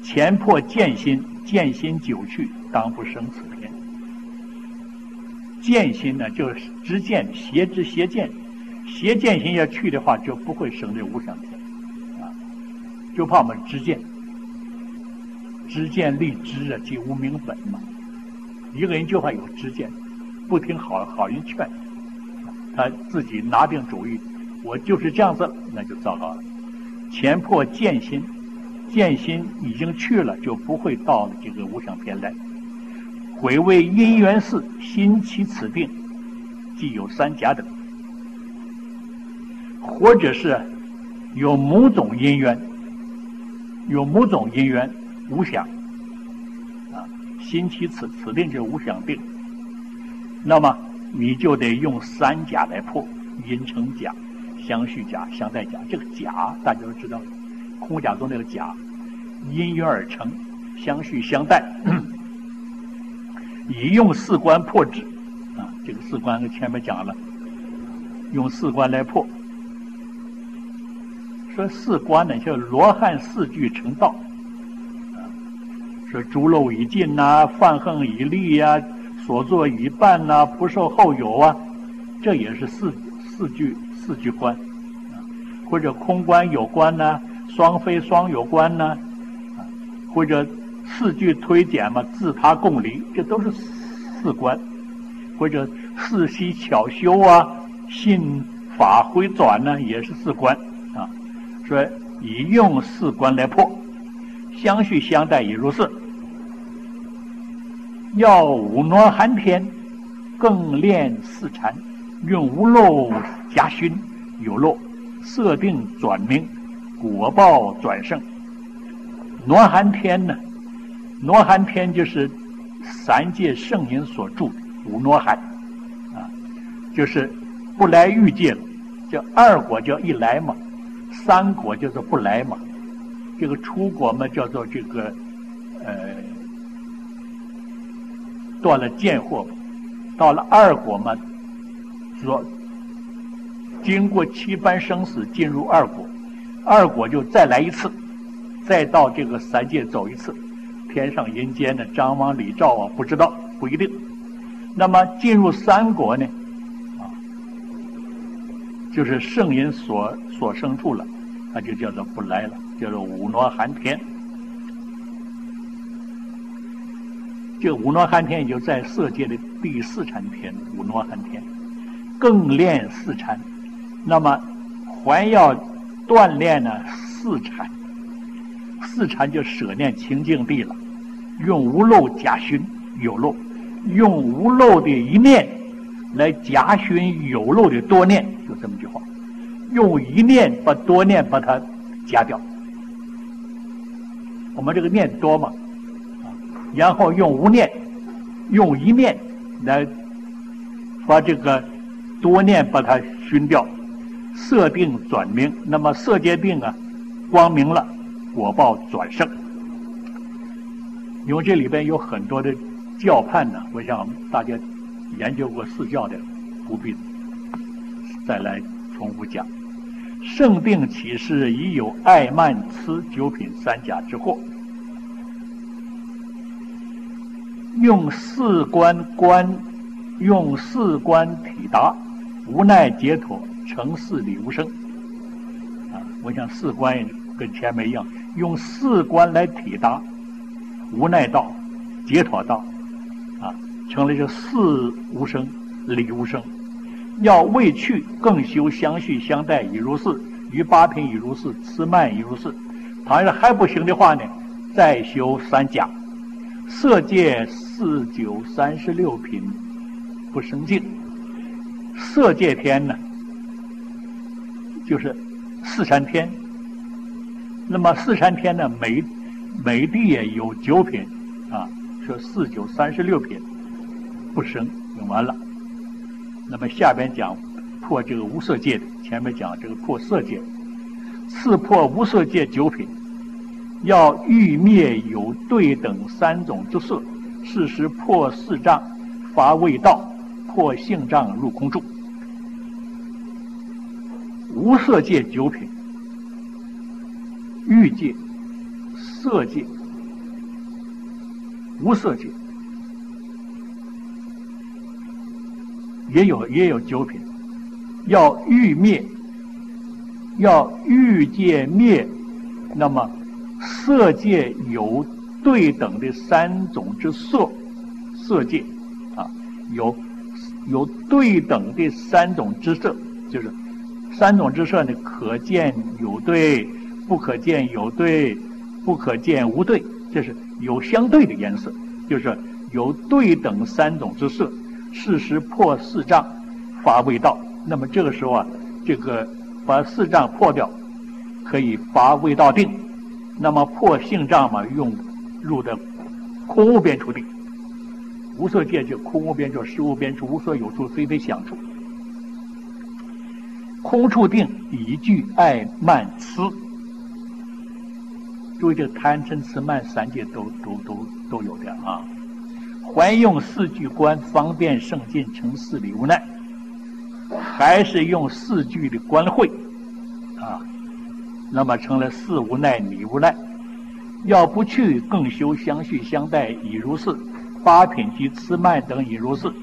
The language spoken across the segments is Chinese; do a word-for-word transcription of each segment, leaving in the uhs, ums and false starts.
前破见心，见心久去，当不生此偏。见心呢，就是知见，邪知邪见，邪见心要去的话，就不会生这无想天啊。就怕我们知见，知见立知啊，即无明本嘛。一个人就怕有知见，不听好好人劝，他自己拿定主意，我就是这样子，那就糟糕了。前破见心，见心已经去了，就不会到这个无想天来。回味因缘事，心起此定，即有三假等。或者是有某种因缘，有某种因缘无想啊，心起此此定就是无想定。那么你就得用三假来破，因成假、相续假、相待假。这个假大家都知道，空假中那个假，因缘而成，相续相待。以用四观破之啊，这个四观跟前面讲了，用四观来破。说四观呢，叫罗汉四句成道啊，说诸漏已尽呐、啊，犯恨已立呀、啊，所作已办呐、啊，不受后有啊，这也是四四句四句观啊，或者空观有观呐、啊，双非双有观呐、啊，啊，或者四句推简嘛，自他共离，这都是四观，或者四息巧修啊，信法回转呢，也是四观啊。说以用四观来破，相续相待也如是。要五挪寒天，更练四禅，用无漏加熏，有漏色定转明，果报转胜。挪寒天呢？挪寒天就是三界圣人所著五挪寒啊，就是不来欲界了，叫二果叫一来嘛，三果就是不来嘛，这个初果嘛叫做这个呃断了见惑，到了二果嘛，说经过七般生死进入二果，二果就再来一次，再到这个三界走一次。天上人间的张王李赵啊，不知道，不一定。那么进入三国呢，啊，就是圣人所所生处了，那就叫做不来了，叫做五挪寒天。这个五挪寒天也就在色界的第四禅天，五挪寒天，更练四禅。那么还要锻炼呢四禅，四禅就舍念清净地了。用无漏加熏有漏，用无漏的一念来加熏有漏的多念，就这么句话。用一念把多念把它加掉。我们这个念多嘛，然后用无念，用一念来把这个多念把它熏掉，色定转明。那么色界定啊，光明了，果报转胜。因为这里边有很多的教派呢，我想大家研究过四教的，不必再来重复讲。圣定起示已有爱慢痴九品三假之祸，用四观观，用四观体达，无奈解脱，成四理无生。啊，我想四观跟前面一样，用四观来体达。无奈道、解脱道，啊，成了这四无生、理无生。要未去，更修相续相待已如是，于八品已如是，次慢已如是。倘若还不行的话呢，再修三假，色界四九三十六品不生净。色界天呢，就是四禅天。那么四禅天呢，每每地也有九品啊，说四九三十六品不生，用完了。那么下边讲破这个无色界的，前面讲这个破色界，次破无色界九品，要欲灭有对等三种之色，是时破四障发味道，破性障入空住。无色界九品，欲界、色界、 无色界也有也有九品，要欲灭，要欲界灭，那么色界有对等的三种之色，色界啊，有有对等的三种之色，就是三种之色呢，可见有对，不可见有对，不可见无对，这是有相对的颜色，就是有对等三种之色。事实破四障，发味道。那么这个时候啊，这个把四障破掉，可以发味道定。那么破性障嘛，用入的空无边处定。无色界就空无边处、实无边处、无所有处、非非想处。空处定以具爱慢痴。注意这个贪嗔痴慢三界都都都都有的啊。还用四句观方便胜进成四理无奈，还是用四句的观会啊，那么成了四无奈理无奈。要不去更修相续相待已如是，八品及痴慢等已如是。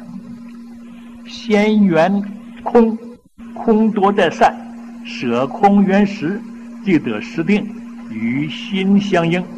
先缘空，空多在善，舍空缘实，即得实定，与心相应。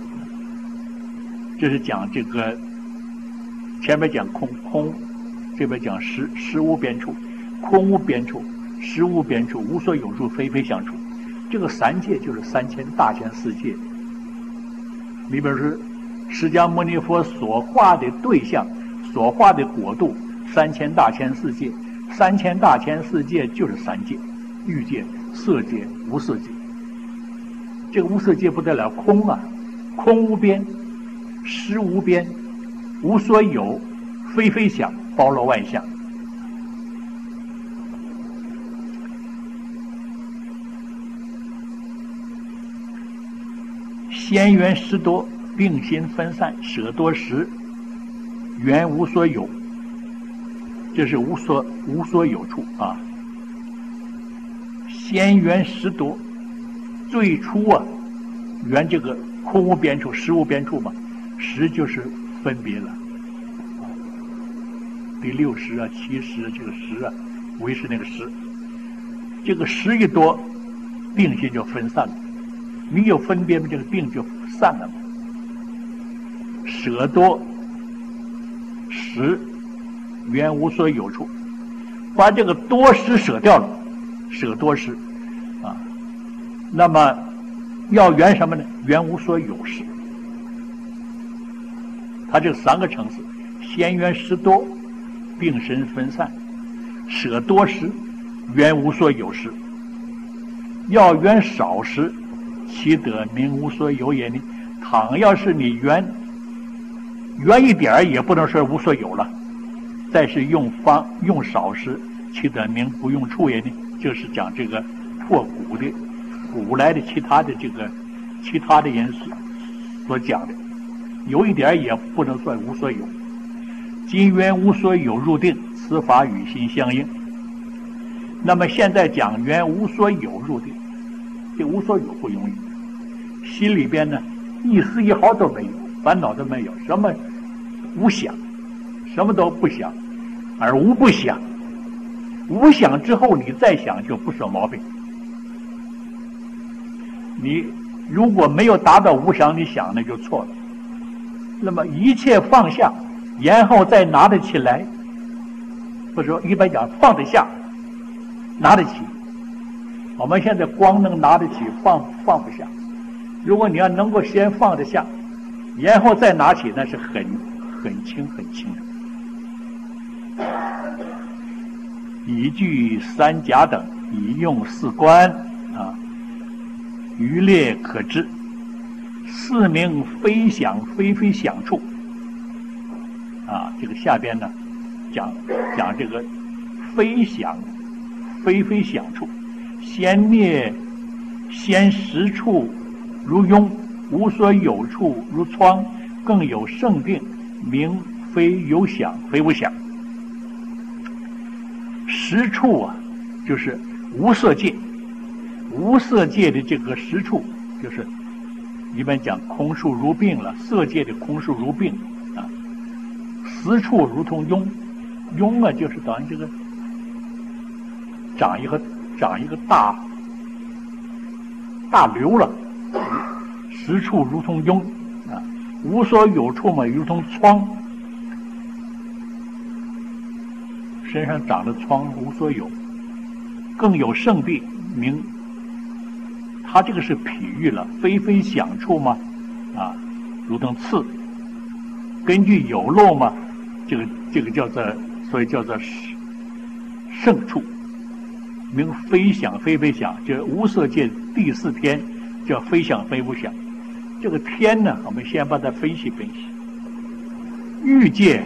这是讲这个前面讲空空，这边讲实实无边处，空无边处，实无边处，无所有处，非非想处。这个三界就是三千大千世界，里边是释迦牟尼佛所化的对象，所化的国度，三千大千世界。三千大千世界就是三界：欲界、色界、无色界。这个无色界不得了，空啊，空无边，实无边，无所有，非非想，包罗万象。先缘实多，并心分散，舍多时，缘无所有。这是无所无所有处啊。先缘实多，最初啊，缘这个空无边处、实无边处嘛，实就是分别了。第六识啊、七识，这个识啊，唯是那个识。这个识一多，定心就分散了。你有分别，这个定就散了嘛。舍多识，缘无所有处，把这个多识舍掉了，舍多识啊。那么要缘什么呢？缘无所有识。它这三个层次：先缘识多，并身分散，舍多识，缘无所有识。要缘少识，其得名无所有也呢？倘要是你缘缘一点也不能说无所有了。再是用方用少时，其得名不用处也呢？就是讲这个破古的古来的其他的这个其他的因素所讲的，有一点也不能算无所有。今缘无所有入定，此法与心相应。那么现在讲缘无所有入定，这无所有不容易，心里边呢一丝一毫都没有，烦恼都没有，什么无想，什么都不想，而无不想。无想之后你再想就不是毛病。你如果没有达到无想，你想那就错了。那么一切放下，然后再拿得起来，或者说一般讲放得下，拿得起。我们现在光能拿得起，放放不下。如果你要能够先放得下，然后再拿起，那是很很轻很轻的。以具三甲等，以用四观啊，余列可知。四名非想非非想处啊，这个下边呢讲讲这个非想非非想处，先灭先实处如庸，无所有处如疮，更有圣定，名非有想非无想。实处啊，就是无色界，无色界的这个实处，就是一般讲空数如病了，色界的空数如病啊，私处如同庸，庸啊就是等于这个长一个长一个大大瘤了，实处如同庸啊，无所有处嘛，如同疮，身上长的疮无所有，更有圣地名。他这个是譬喻了，非非想处嘛，啊，如同刺。根据有漏嘛，这个这个叫做，所以叫做圣处，名非想非非想，就是无色界第四天叫非想非无想。这个天呢，我们先把它分析分析。欲界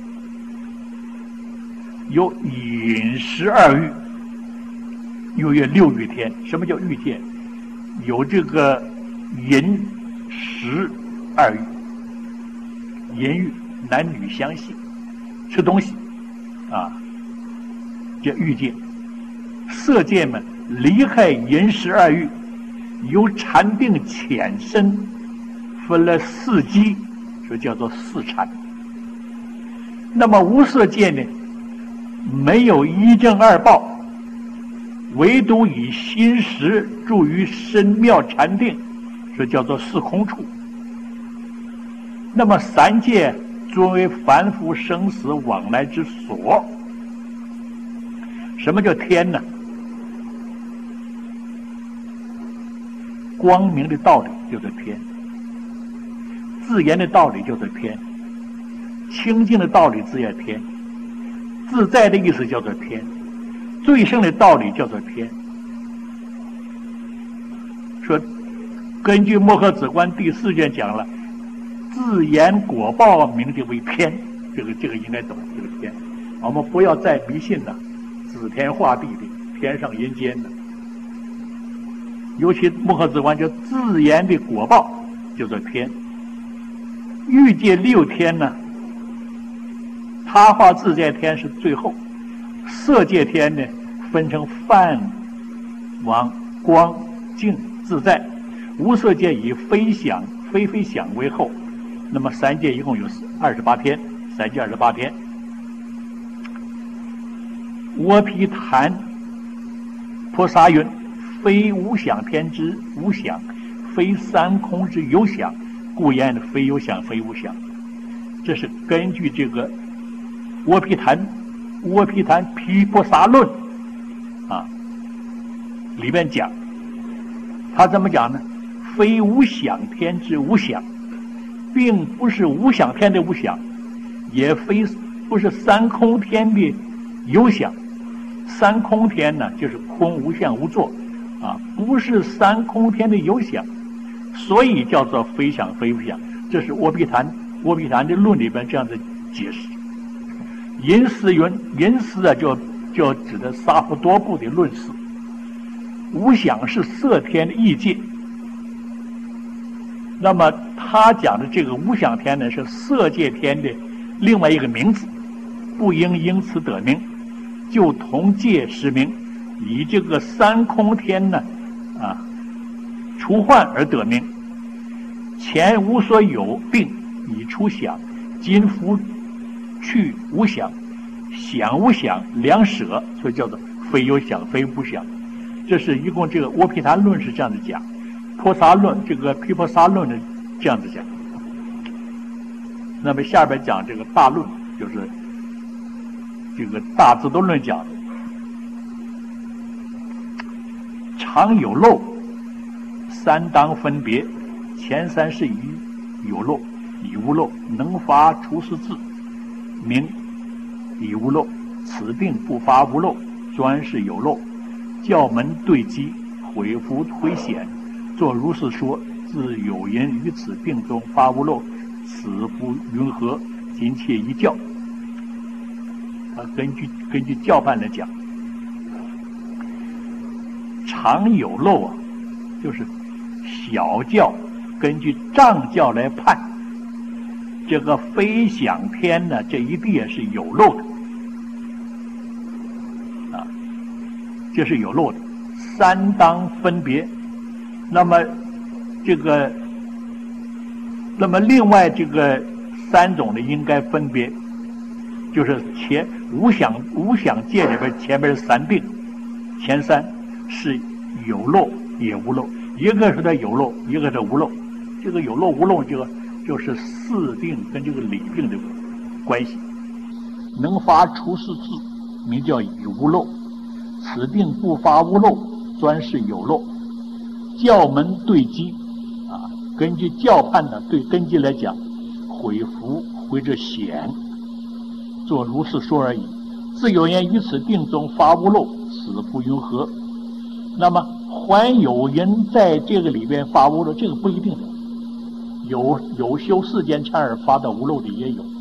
有饮食二欲，又有六欲天。什么叫欲界？有这个饮食二欲，淫欲男女相系，吃东西啊，叫欲界。色界们离开饮食二欲，由禅定浅深分了四机，所以叫做四禅。那么无色界呢，没有一正二报，唯独以心识住于深妙禅定，所以叫做四空处。那么三界作为凡夫生死往来之所。什么叫天呢？光明的道理叫做天，自然的道理叫做天，清净的道理自然天，自在的意思叫做天，最胜的道理叫做天。说根据摩诃止观第四卷讲了，自然果报名的为天，这个这个应该懂这个天。我们不要再迷信了，指天画地的，天上人间的。尤其摩诃止观叫自然的果报叫做天。欲界六天呢，他化自在天是最后，色界天呢分成梵王光净自在，无色界以非想非非想为后。那么三界一共有二十八天，三界二十八天。窝毗昙菩萨云：非无想天之无想，非三空之有想，故言非有想非无想。这是根据这个窝毗昙窝毗昙毗婆沙论啊里面讲，他怎么讲呢？非无想天之无想，并不是无想天的无想，也非不是三空天的有想。三空天呢，就是空无相无作啊，不是三空天的有想，所以叫做非想非无想。这是窝毗昙窝毗昙的论里边这样的解释。淫思云，淫思啊，就就指的萨婆多部的论释。无想是色天的异界，那么他讲的这个无想天呢，是色界天的另外一个名字，不应因此得名，就同界实名，以这个三空天呢啊除幻而得名。前无所有病以出想，今复去无想，想无想两舍，所以叫做非有想非无想。这是一共这个窝毗昙论是这样子讲，婆沙论这个毗婆沙论是这样子讲。那么下边讲这个大论，就是这个大智度论讲的，常有漏，三当分别，前三是以有漏，以无漏，能发除世智，名以无漏，此病不发无漏，专是有漏。教门对机，毁福回显，作如是说，自有人于此病中发无漏，此不云何？今切一教。他根据根据教判来讲，常有漏啊，就是小教根据丈教来判，这个非想天呢，这一定也是有漏的。这是有漏的，三当分别。那么这个那么另外这个三种呢，应该分别就是前五想五想界里边前面三病，前三是有漏也无漏，一个是它有漏，一个是无漏。这个有漏无漏就就是四病跟这个理病的关系。能发出世字，名叫以无漏；此病不发无漏，专是有漏。教门对机啊，根据教判呢，对根基来讲，毁福回这显，做如是说而已。自有言于此病中发无漏，此不云何？那么还有人在这个里边发无漏，这个不一定的。有有修世间禅而发的无漏的也有。